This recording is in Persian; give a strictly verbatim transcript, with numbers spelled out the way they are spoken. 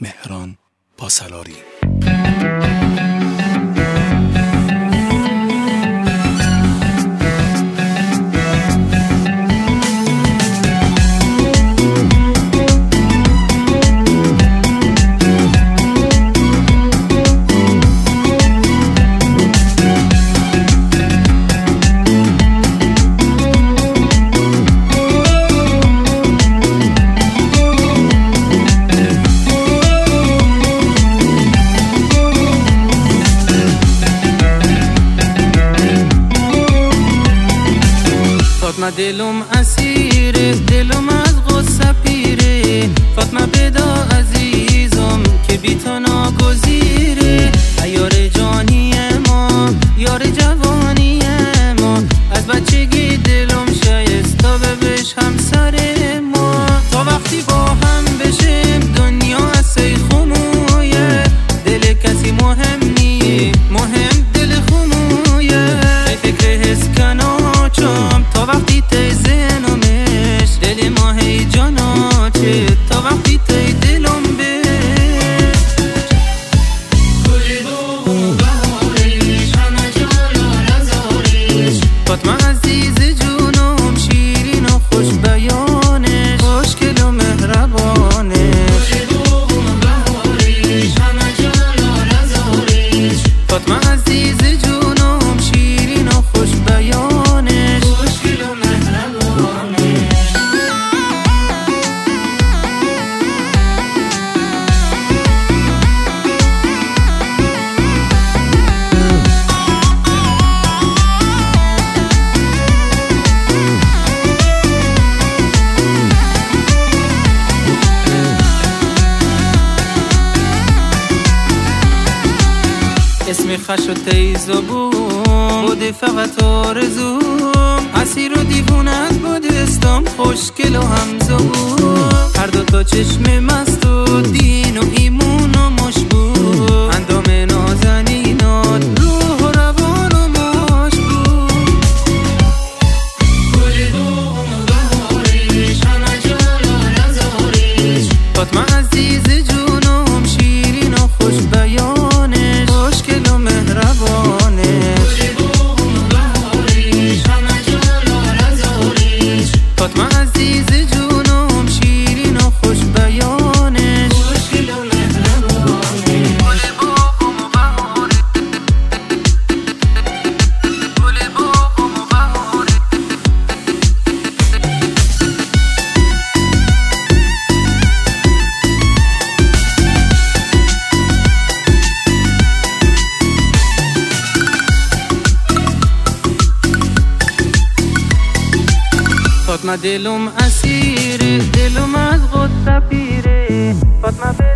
مهران پاسلاری. فاطمه دلم اسیره، دلم از غصه پیره. فاطمه بدا عزیزم که بی تو ناگزیره. یار جانی ما، یار جوانی ما، از بچگی دلم شایسته ببش همسر ما. تا وقتی با هم بشیم دنیا از سی خمویه. دل کسی مهم نیه، مهم دل خمویه. ای فکر حس کناچم تا وقتی تی زنمش، دل ما هی جاناچه تا وقتی تی دلم به. فاطمه عزیز جونم، شیرین و خوش بیانش، خوشگل و مهربانش. فاطمه عزیز جونم، شیرین و خوش بیانش، خوشگل و مهربانش. اسم خش و تیزبون بوده فقط آرزوم. اسیر و دیوونت بودستم، خوشگل و همزبون. هر دو تا چشم مست و دین و ایمون و مشبوه. اندام نازنینات روح و روان و مشبوه. فاطمه عزیز جونم، شیرین و خوش بیانش، خوشگل و مهربانش. فاطمه عزیز جونم، شیرین و خوش بیانش، خوشگل و مهربانش. فاطمه دلم اسیره، دلم از غصه پیره. فاطمه